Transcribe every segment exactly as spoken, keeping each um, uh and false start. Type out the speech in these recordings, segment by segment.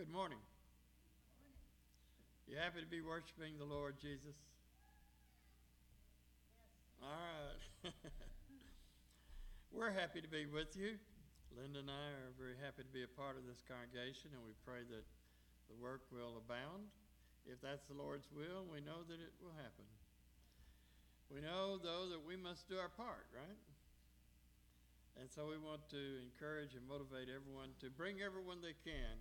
Good morning. You happy to be worshiping the Lord Jesus? Yes. All right. We're happy to be with you. Linda and I are very happy to be a part of this congregation, and we pray that the work will abound. If that's the Lord's will, we know that it will happen. We know, though, that we must do our part, right? And so we want to encourage and motivate everyone to bring everyone they can.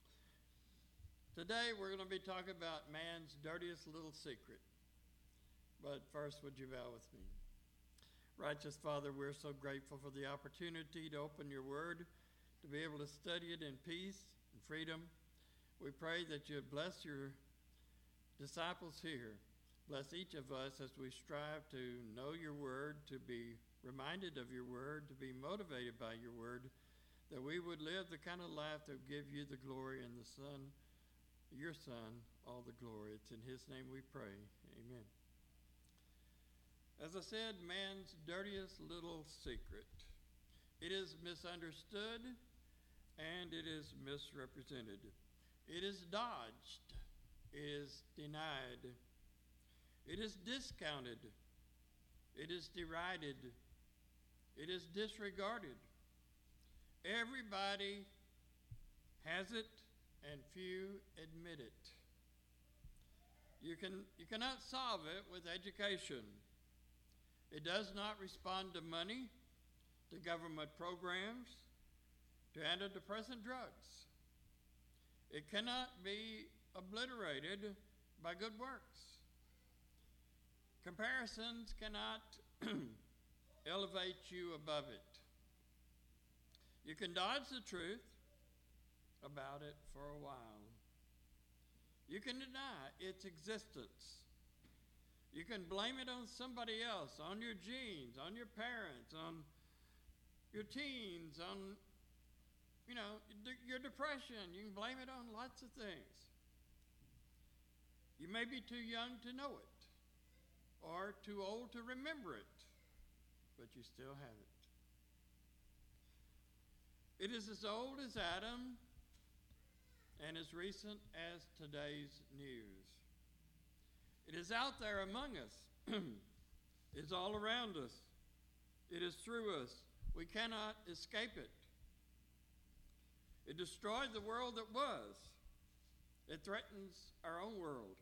Today we're going to be talking about man's dirtiest little secret. But first, would you bow with me? Righteous Father, we're so grateful for the opportunity to open your word, to be able to study it in peace and freedom. We pray that you bless your disciples here. Bless each of us as we strive to know your word, to be reminded of your word, to be motivated by your word, that we would live the kind of life that would give you the glory and the Son, your Son, all the glory. It's in his name we pray. Amen. As I said, man's dirtiest little secret. It is misunderstood and it is misrepresented. It is dodged. It is denied. It is discounted. It is derided. It is disregarded. Everybody has it, and few admit it. You can you cannot solve it with education. It does not respond to money, to government programs, to antidepressant drugs. It cannot be obliterated by good works. Comparisons cannot elevate you above it. You can dodge the truth about it for a while. You can deny its existence. You can blame it on somebody else, on your genes, on your parents, on your teens, on, you know, your depression. You can blame it on lots of things. You may be too young to know it, or too old to remember it, but you still have it. It is as old as Adam and as recent as today's news. It is out there among us. It's all around us. It is through us. We cannot escape it. It destroyed the world that was. It threatens our own world.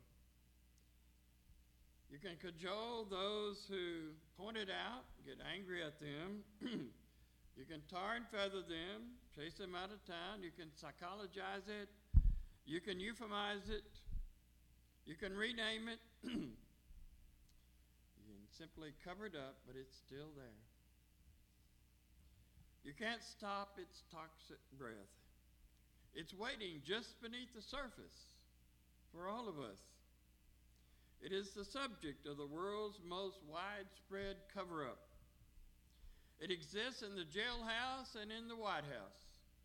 You can cajole those who point it out, get angry at them. You can tar and feather them, chase them out of town. You can psychologize it. You can euphemize it. You can rename it. You can simply cover it up, but it's still there. You can't stop its toxic breath. It's waiting just beneath the surface for all of us. It is the subject of the world's most widespread cover-up. It exists in the jailhouse and in the White House.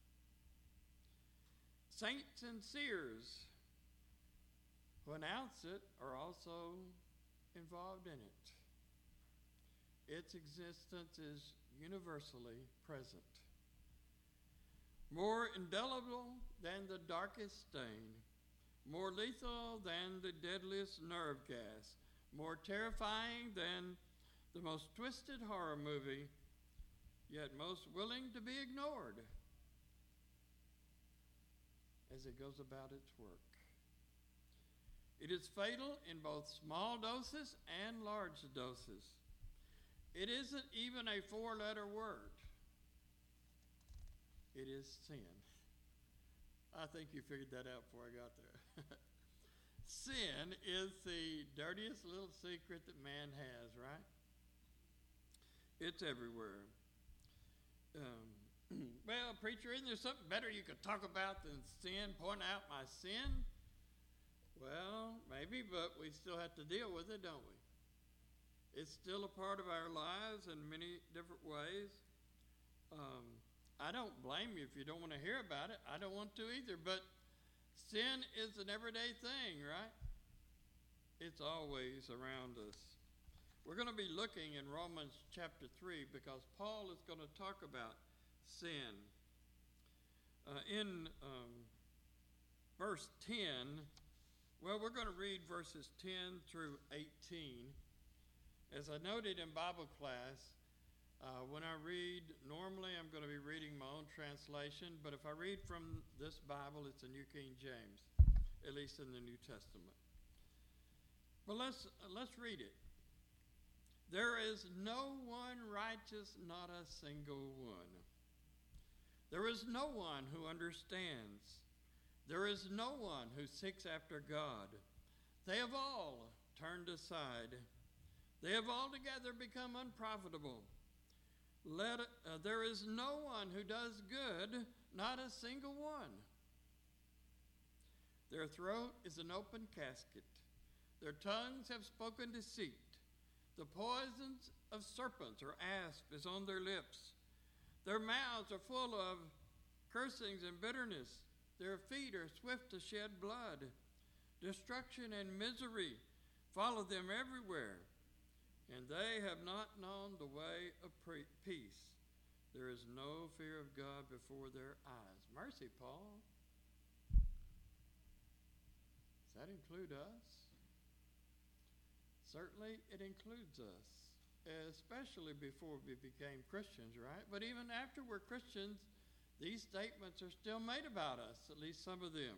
Saints and seers who announce it are also involved in it. Its existence is universally present. More indelible than the darkest stain, more lethal than the deadliest nerve gas, more terrifying than the most twisted horror movie, yet most willing to be ignored as it goes about its work. It is fatal in both small doses and large doses. It isn't even a four-letter word. It is sin. I think you figured that out before I got there. Sin is the dirtiest little secret that man has, right? It's everywhere. Um, well, preacher, isn't there something better you could talk about than sin, point out my sin? Well, maybe, but we still have to deal with it, don't we? It's still a part of our lives in many different ways. Um, I don't blame you if you don't want to hear about it. I don't want to either, but sin is an everyday thing, right? It's always around us. We're going to be looking in Romans chapter three because Paul is going to talk about sin. Uh, in um, verse ten. Well, we're going to read verses ten through eighteen. As I noted in Bible class, uh, when I read, normally I'm going to be reading my own translation, but if I read from this Bible, it's a New King James, at least in the New Testament. But let's, let's read it. There is no one righteous, not a single one. There is no one who understands. There is no one who seeks after God. They have all turned aside. They have altogether become unprofitable. Let, uh, there is no one who does good, not a single one. Their throat is an open casket. Their tongues have spoken deceit. The poisons of serpents or asp is on their lips. Their mouths are full of cursings and bitterness. Their feet are swift to shed blood. Destruction and misery follow them everywhere, and they have not known the way of pre- peace. There is no fear of God before their eyes. Mercy, Paul. Does that include us? Certainly it includes us, especially before we became Christians, right? But even after we're Christians, these statements are still made about us, at least some of them.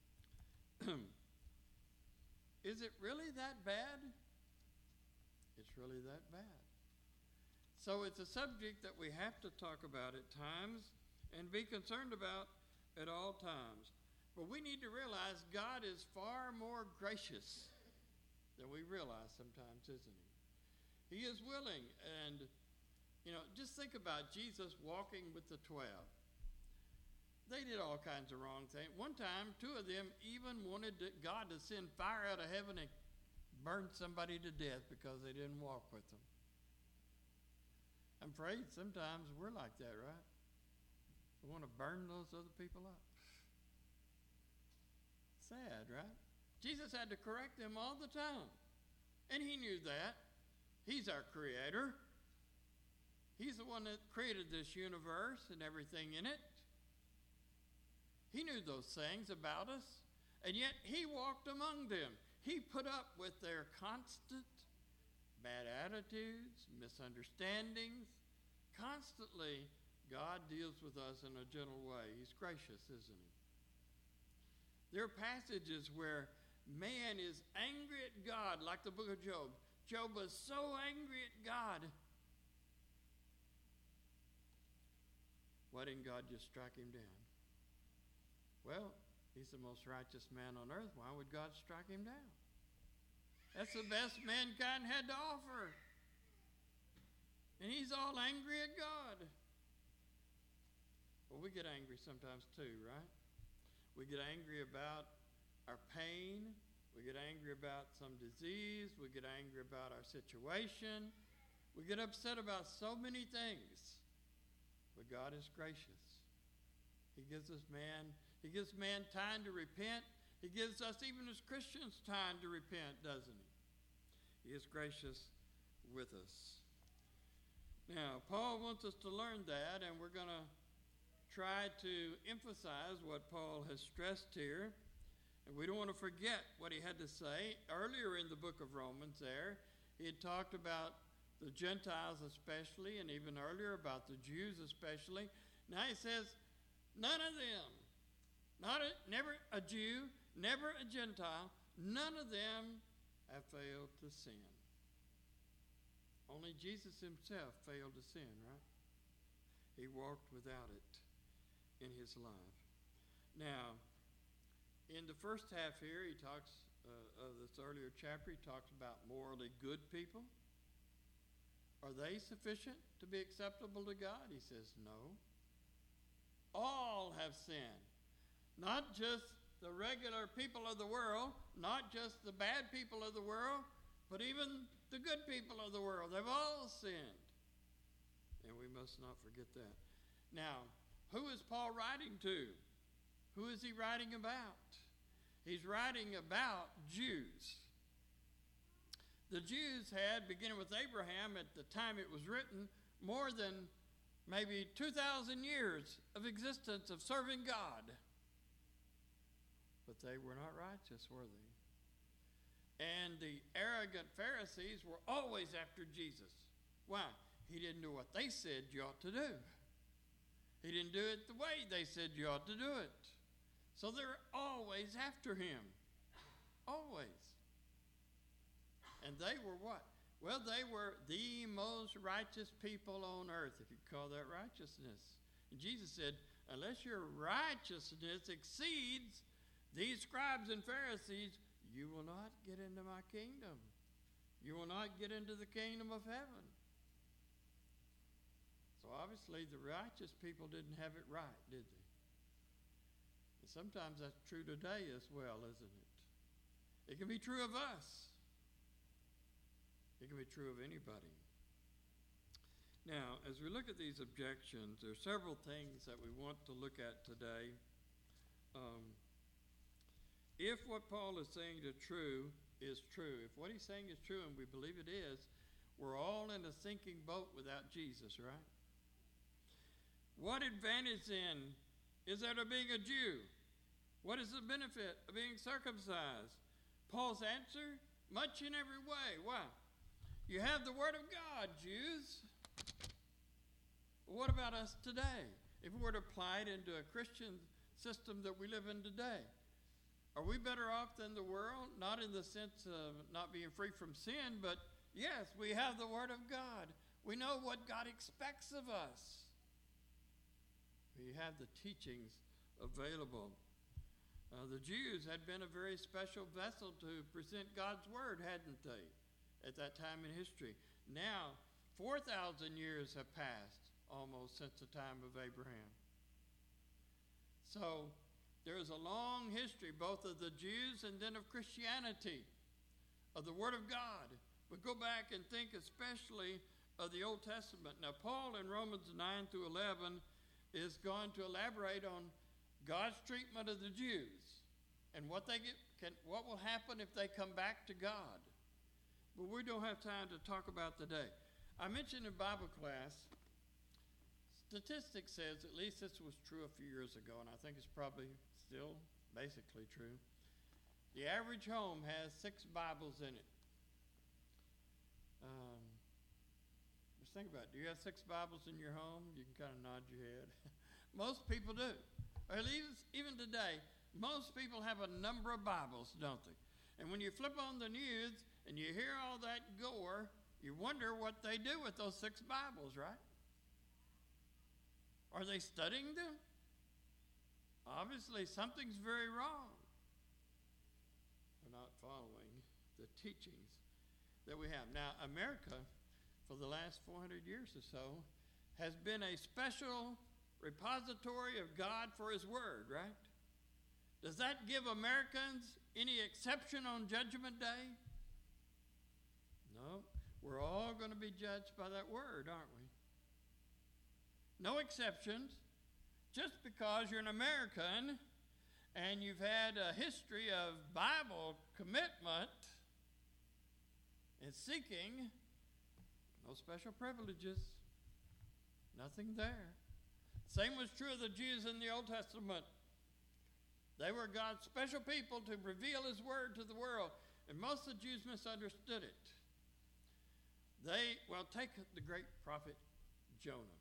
Is it really that bad? It's really that bad. So it's a subject that we have to talk about at times and be concerned about at all times. But we need to realize God is far more gracious than we realize sometimes, isn't he? He is willing. And, you know, just think about Jesus walking with the twelve. They did all kinds of wrong things. One time, two of them even wanted to, God to send fire out of heaven and burn somebody to death because they didn't walk with them. I'm afraid sometimes we're like that, right? We want to burn those other people up. Sad, right? Jesus had to correct them all the time. And he knew that. He's our creator. He's the one that created this universe and everything in it. He knew those things about us. And yet he walked among them. He put up with their constant bad attitudes, misunderstandings. Constantly, God deals with us in a gentle way. He's gracious, isn't he? There are passages where man is angry at God, like the book of Job. Job was so angry at God. Why didn't God just strike him down? Well, he's the most righteous man on earth. Why would God strike him down? That's the best mankind had to offer. And he's all angry at God. Well, we get angry sometimes too, right? We get angry about our pain. We get angry about some disease. We get angry about our situation. We get upset about so many things. But God is gracious. He gives us man, he gives man time to repent. He gives us, even as Christians, time to repent, doesn't he? He is gracious with us. Now, Paul wants us to learn that, and we're going to try to emphasize what Paul has stressed here. And we don't want to forget what he had to say. Earlier in the book of Romans there, he had talked about the Gentiles especially, and even earlier about the Jews especially. Now he says, none of them, not a, never a Jew, never a Gentile, none of them have failed to sin. Only Jesus himself failed to sin, right? He walked without it in his life. Now, in the first half here, he talks, uh, of this earlier chapter, he talks about morally good people. Are they sufficient to be acceptable to God? He says, no. All have sinned. Not just the regular people of the world, not just the bad people of the world, but even the good people of the world. They've all sinned. And we must not forget that. Now, who is Paul writing to? Who is he writing about? He's writing about Jews. The Jews had, beginning with Abraham at the time it was written, more than maybe two thousand years of existence of serving God. But but they were not righteous, were they? And the arrogant Pharisees were always after Jesus. Why? He didn't do what they said you ought to do. He didn't do it the way they said you ought to do it. So they're always after him. Always. And they were what? Well, they were the most righteous people on earth, if you call that righteousness. And Jesus said, unless your righteousness exceeds these scribes and Pharisees, you will not get into my kingdom. You will not get into the kingdom of heaven. So obviously the righteous people didn't have it right, did they? And sometimes that's true today as well, isn't it? It can be true of us. It can be true of anybody. Now, as we look at these objections, there are several things that we want to look at today. Um, if what Paul is saying is true, is true, if what he's saying is true, and we believe it is, we're all in a sinking boat without Jesus, right? What advantage then is there to being a Jew? What is the benefit of being circumcised? Paul's answer, much in every way. Why? You have the Word of God, Jews. What about us today? If we were to apply it into a Christian system that we live in today, are we better off than the world? Not in the sense of not being free from sin, but yes, we have the Word of God. We know what God expects of us. We have the teachings available. Uh, the Jews had been a very special vessel to present God's Word, hadn't they, at that time in history? Now, four thousand years have passed almost since the time of Abraham. So, there is a long history, both of the Jews and then of Christianity, of the Word of God. But go back and think especially of the Old Testament. Now, Paul in Romans nine through eleven is going to elaborate on God's treatment of the Jews and what they get, can, what will happen if they come back to God. But we don't have time to talk about today. I mentioned in Bible class, statistics says, at least this was true a few years ago, and I think it's probably still basically true. The average home has six Bibles in it. Um, just think about it. Do you have six Bibles in your home? You can kind of nod your head. Most people do. Or at least even today, most people have a number of Bibles, don't they? And when you flip on the news and you hear all that gore, you wonder what they do with those six Bibles, right? Are they studying them? Obviously, something's very wrong. They're not following the teachings that we have. Now, America, for the last four hundred years or so, has been a special repository of God for His Word, right? Does that give Americans any exception on Judgment Day? No. We're all going to be judged by that Word, aren't we? No exceptions. Just because you're an American and you've had a history of Bible commitment and seeking, no special privileges, nothing there. Same was true of the Jews in the Old Testament. They were God's special people to reveal His Word to the world, and most of the Jews misunderstood it. They, well, take the great prophet Jonah.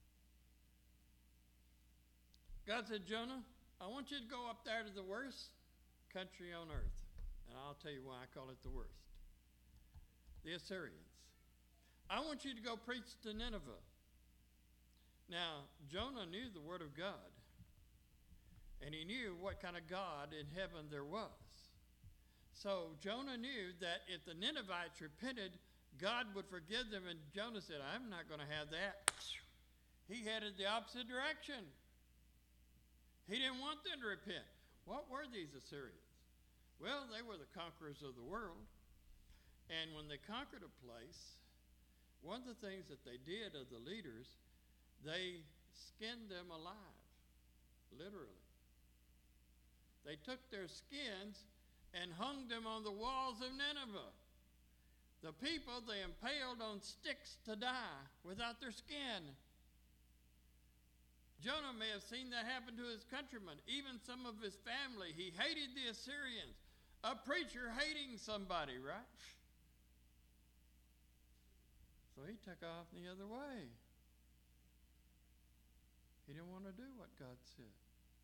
God said, Jonah, I want you to go up there to the worst country on earth. And I'll tell you why I call it the worst. The Assyrians. I want you to go preach to Nineveh. Now, Jonah knew the Word of God. And he knew what kind of God in heaven there was. So Jonah knew that if the Ninevites repented, God would forgive them. And Jonah said, I'm not going to have that. He headed the opposite direction. He didn't want them to repent. What were these Assyrians? Well, they were the conquerors of the world. And when they conquered a place, one of the things that they did of the leaders, they skinned them alive, literally. They took their skins and hung them on the walls of Nineveh. The people they impaled on sticks to die without their skin. Jonah may have seen that happen to his countrymen, even some of his family. He hated the Assyrians. A preacher hating somebody, right? So he took off the other way. He didn't want to do what God said.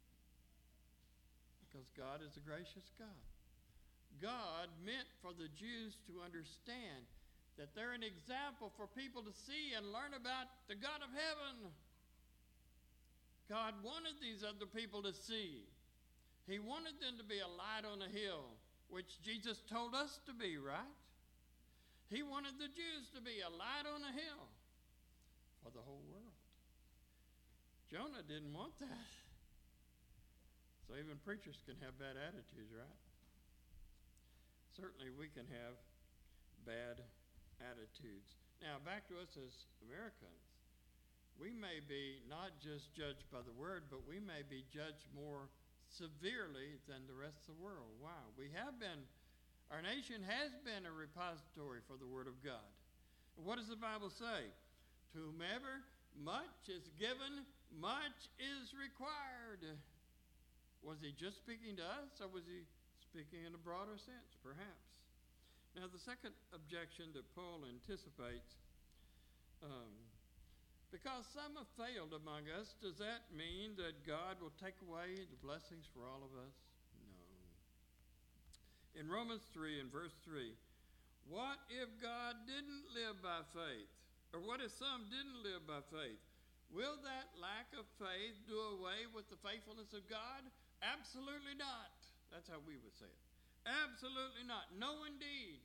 Because God is a gracious God. God meant for the Jews to understand that they're an example for people to see and learn about the God of heaven. God wanted these other people to see. He wanted them to be a light on a hill, which Jesus told us to be, right? He wanted the Jews to be a light on a hill for the whole world. Jonah didn't want that. So even preachers can have bad attitudes, right? Certainly we can have bad attitudes. Now, back to us as Americans. We may be not just judged by the word, but we may be judged more severely than the rest of the world. Wow. We have been, our nation has been a repository for the word of God. What does the Bible say? To whomever much is given, much is required. Was he just speaking to us, or was he speaking in a broader sense, perhaps? Now, the second objection that Paul anticipates, um, because some have failed among us, does that mean that God will take away the blessings for all of us? No. In Romans three and verse three, what if God didn't live by faith? Or what if some didn't live by faith? Will that lack of faith do away with the faithfulness of God? Absolutely not. That's how we would say it. Absolutely not. No, indeed.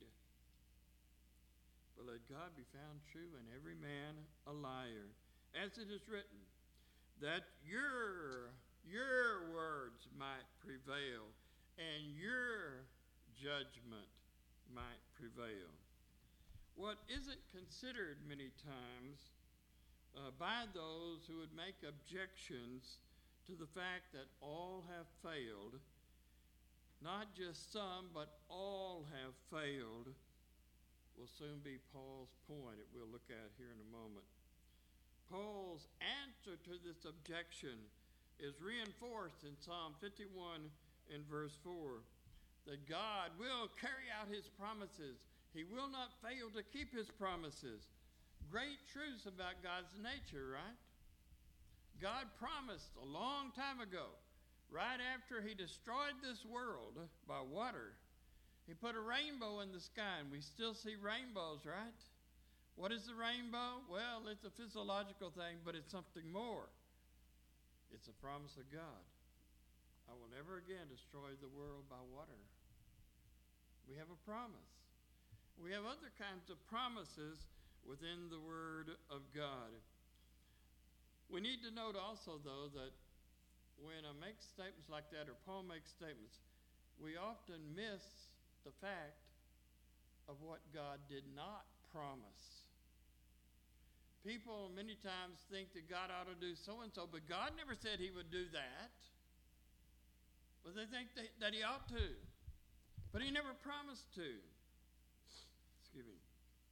But let God be found true and every man a liar. As it is written, that your, your words might prevail and your judgment might prevail. What isn't considered many times uh, by those who would make objections to the fact that all have failed, not just some, but all have failed, will soon be Paul's point that we'll look at here in a moment. Paul's answer to this objection is reinforced in Psalm fifty-one in verse four, that God will carry out his promises. He will not fail to keep his promises. Great truths about God's nature, right? God promised a long time ago, right after he destroyed this world by water, he put a rainbow in the sky, and we still see rainbows, right? What is the rainbow? Well, it's a physiological thing, but it's something more. It's a promise of God. I will never again destroy the world by water. We have a promise. We have other kinds of promises within the Word of God. We need to note also, though, that when I make statements like that, or Paul makes statements, we often miss the fact of what God did not promise. People many times think that God ought to do so-and-so, but God never said he would do that. But they think that, that he ought to. But he never promised to. Excuse me.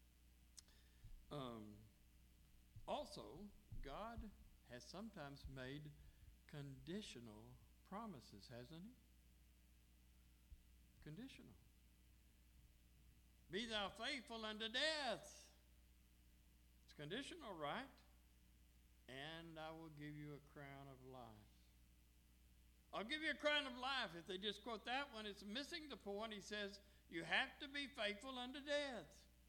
Um, also, God has sometimes made conditional promises, hasn't he? Conditional. Be thou faithful unto death. It's conditional, right? And I will give you a crown of life. I'll give you a crown of life. If they just quote that one, it's missing the point. He says, you have to be faithful unto death.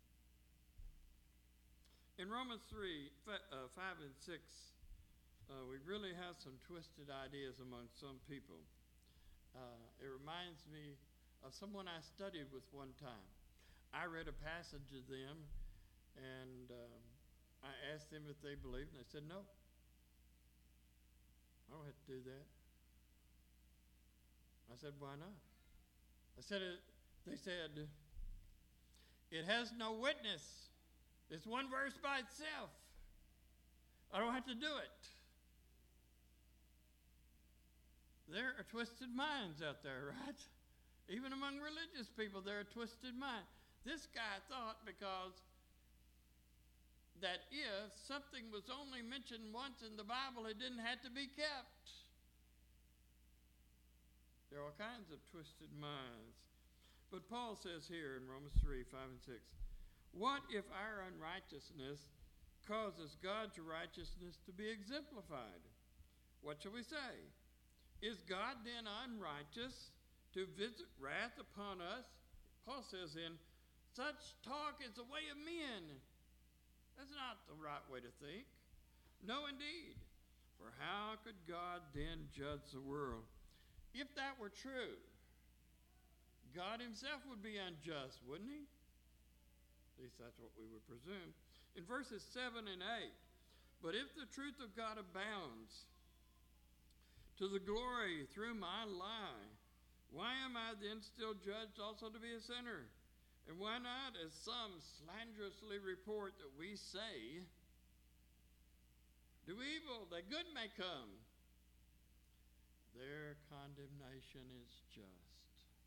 In Romans three, uh, five and six, uh, we really have some twisted ideas among some people. Uh, it reminds me of someone I studied with one time. I read a passage of them, and um, I asked them if they believed, and they said, no. I don't have to do that. I said, why not? I said, it, they said, it has no witness. It's one verse by itself. I don't have to do it. There are twisted minds out there, right? Even among religious people, there are twisted minds. This guy thought because that if something was only mentioned once in the Bible, it didn't have to be kept. There are all kinds of twisted minds. But Paul says here in Romans three, five, and six, what if our unrighteousness causes God's righteousness to be exemplified? What shall we say? Is God then unrighteous to visit wrath upon us? Paul says then, such talk is the way of men. That's not the right way to think. No, indeed. For how could God then judge the world? If that were true, God himself would be unjust, wouldn't he? At least that's what we would presume. In verses seven and eight, but if the truth of God abounds to the glory through my lie, why am I then still judged also to be a sinner? And why not, as some slanderously report that we say, do evil that good may come? Their condemnation is just.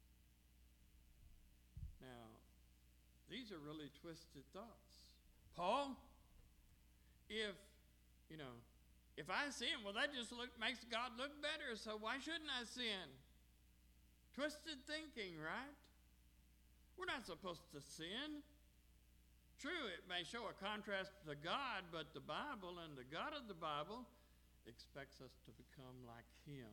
Now, these are really twisted thoughts. Paul, if, you know, if I sin, well, that just look, makes God look better, so why shouldn't I sin? Twisted thinking, right? We're not supposed to sin. True, it may show a contrast to God, but the Bible and the God of the Bible expects us to become like him.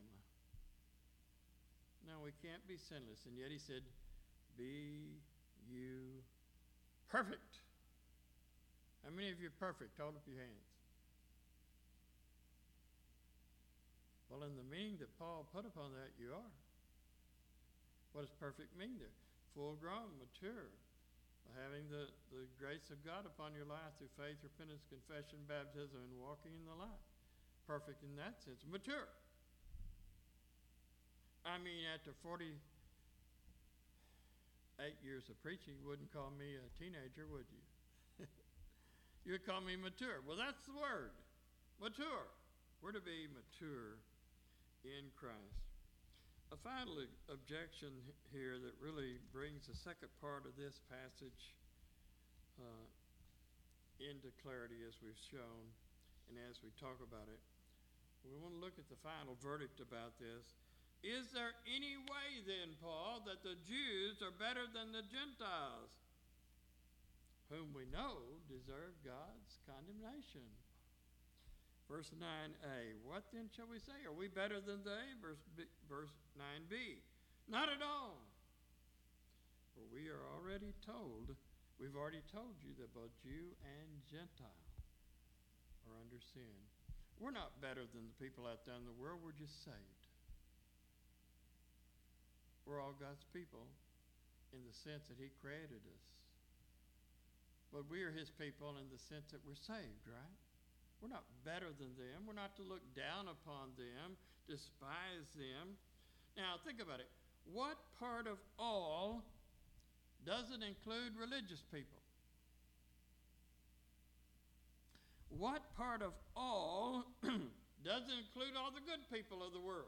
No, we can't be sinless. And yet he said, be you perfect. How many of you are perfect? Hold up your hands. Well, in the meaning that Paul put upon that, you are. What does perfect mean there? Full grown, mature, having the, the grace of God upon your life through faith, repentance, confession, baptism, and walking in the light. Perfect in that sense. Mature. I mean, after forty-eight years of preaching, you wouldn't call me a teenager, would you? You would call me mature. Well, that's the word. Mature. We're to be mature in Christ. A final objection here that really brings the second part of this passage uh, into clarity as we've shown and as we talk about it. We want to look at the final verdict about this. Is there any way then, Paul, that the Jews are better than the Gentiles, whom we know deserve God's condemnation? Verse nine a, what then shall we say? Are we better than they? Verse, B, verse nine b, not at all. For we are already told, we've already told you that both Jew and Gentile are under sin. We're not better than the people out there in the world. We're just saved. We're all God's people in the sense that he created us. But we are his people in the sense that we're saved, right? We're not better than them. We're not to look down upon them, despise them. Now, think about it. What part of all doesn't include religious people? What part of all doesn't include all the good people of the world?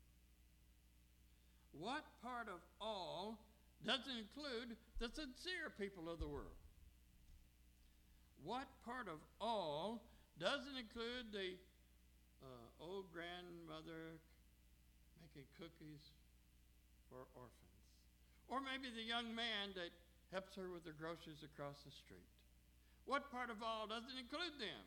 What part of all doesn't include the sincere people of the world? What part of all doesn't include the uh, old grandmother making cookies for orphans? Or maybe the young man that helps her with the groceries across the street. What part of all doesn't include them?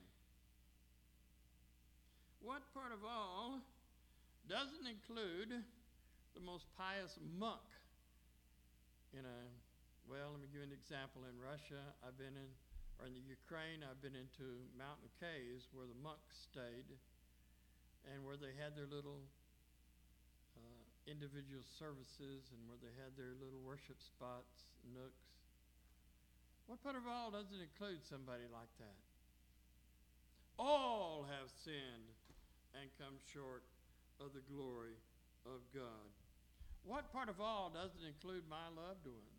What part of all doesn't include the most pious monk in a, well, let me give you an example. In Russia, I've been in, or in the Ukraine, I've been into mountain caves where the monks stayed and where they had their little uh, individual services and where they had their little worship spots, nooks. What part of all doesn't include somebody like that? All have sinned and come short of the glory of God. What part of all doesn't include my loved ones?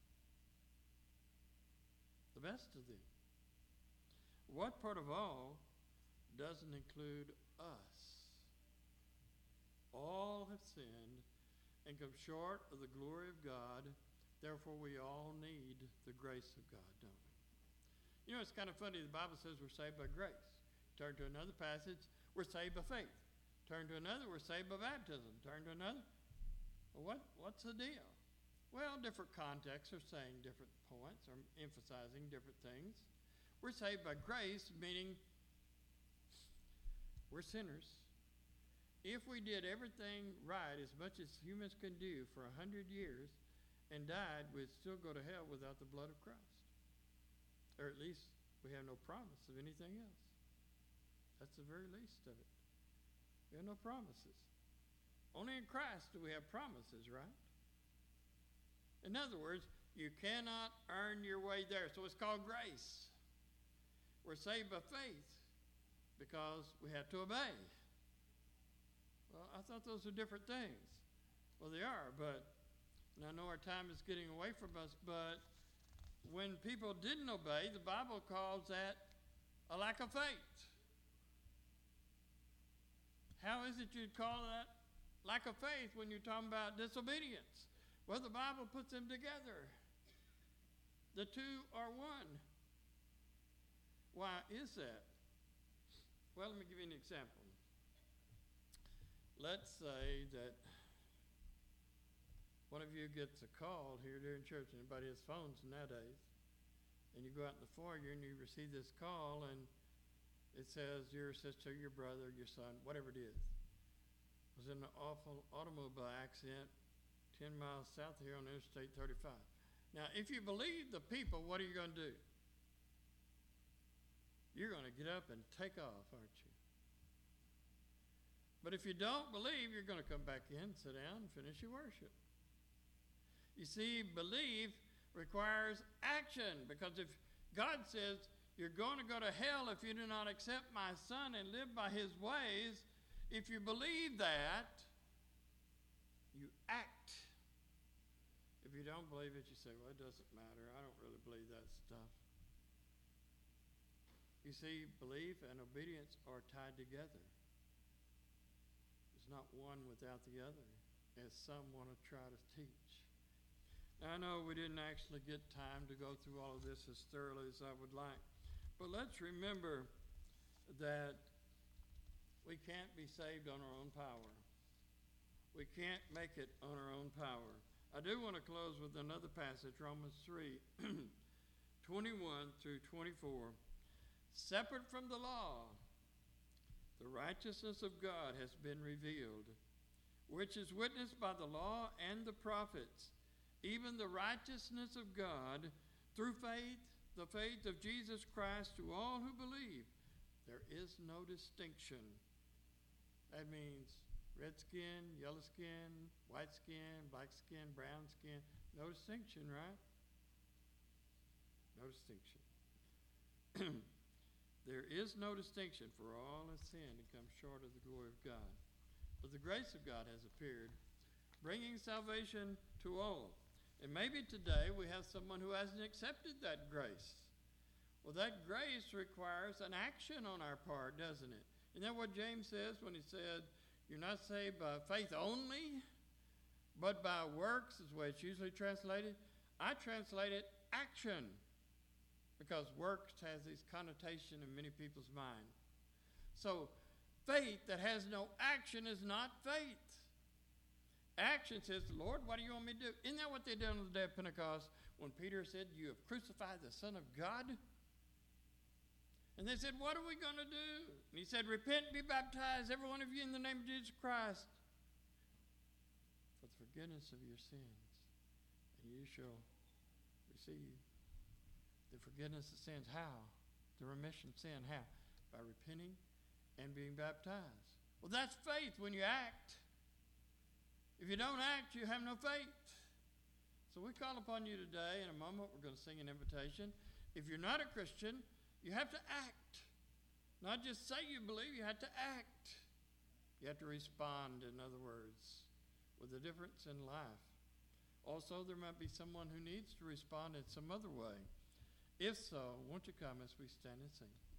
The best of them. What part of all doesn't include us? All have sinned and come short of the glory of God. Therefore, we all need the grace of God, don't we? You know, it's kind of funny. The Bible says we're saved by grace. Turn to another passage, we're saved by faith. Turn to another, we're saved by baptism. Turn to another. Well, what, what's the deal? Well, different contexts are saying different points or emphasizing different things. We're saved by grace, meaning we're sinners. If we did everything right, as much as humans can do for a hundred years, and died, we'd still go to hell without the blood of Christ. Or at least we have no promise of anything else. That's the very least of it. We have no promises. Only in Christ do we have promises, right? In other words, you cannot earn your way there. So it's called grace. We're saved by faith because we have to obey. Well, I thought those were different things. Well, they are, but, and I know our time is getting away from us, but when people didn't obey, the Bible calls that a lack of faith. How is it you'd call that lack of faith when you're talking about disobedience? Well, the Bible puts them together. The two are one. Why is that? Well, let me give you an example. Let's say that one of you gets a call here during church, and everybody has phones nowadays, and you go out in the foyer and you receive this call, and it says your sister, your brother, your son, whatever it is, was in an awful automobile accident ten miles south here on Interstate thirty-five. Now, if you believe the people, what are you going to do? You're going to get up and take off, aren't you? But if you don't believe, you're going to come back in, sit down, and finish your worship. You see, belief requires action, because if God says you're going to go to hell if you do not accept my son and live by his ways, if you believe that, you act. If you don't believe it, you say, well, it doesn't matter. I don't really believe that stuff. You see, belief and obedience are tied together. There's not one without the other, as some want to try to teach. Now, I know we didn't actually get time to go through all of this as thoroughly as I would like, but let's remember that we can't be saved on our own power. We can't make it on our own power. I do want to close with another passage, Romans three, twenty-one through twenty-four. Separate from the law, the righteousness of God has been revealed, which is witnessed by the law and the prophets, even the righteousness of God through faith, the faith of Jesus Christ to all who believe. There is no distinction. That means red skin, yellow skin, white skin, black skin, brown skin. No distinction, right? No distinction. There is no distinction, for all have sinned and come short of the glory of God. But the grace of God has appeared, bringing salvation to all. And maybe today we have someone who hasn't accepted that grace. Well, that grace requires an action on our part, doesn't it? Isn't that what James says when he said, you're not saved by faith only, but by works, is the way it's usually translated? I translate it action, because works has this connotation in many people's mind. So faith that has no action is not faith. Action says, Lord, what do you want me to do? Isn't that what they did on the day of Pentecost when Peter said, you have crucified the Son of God? And they said, what are we going to do? And he said, repent and be baptized, every one of you, in the name of Jesus Christ, for the forgiveness of your sins, and you shall receive the forgiveness of sins. How? The remission of sin. How? By repenting and being baptized. Well, that's faith when you act. If you don't act, you have no faith. So we call upon you today. In a moment, we're going to sing an invitation. If you're not a Christian, you have to act. Not just say you believe, you have to act. You have to respond, in other words, with a difference in life. Also, there might be someone who needs to respond in some other way. If so, won't you come as we stand and sing?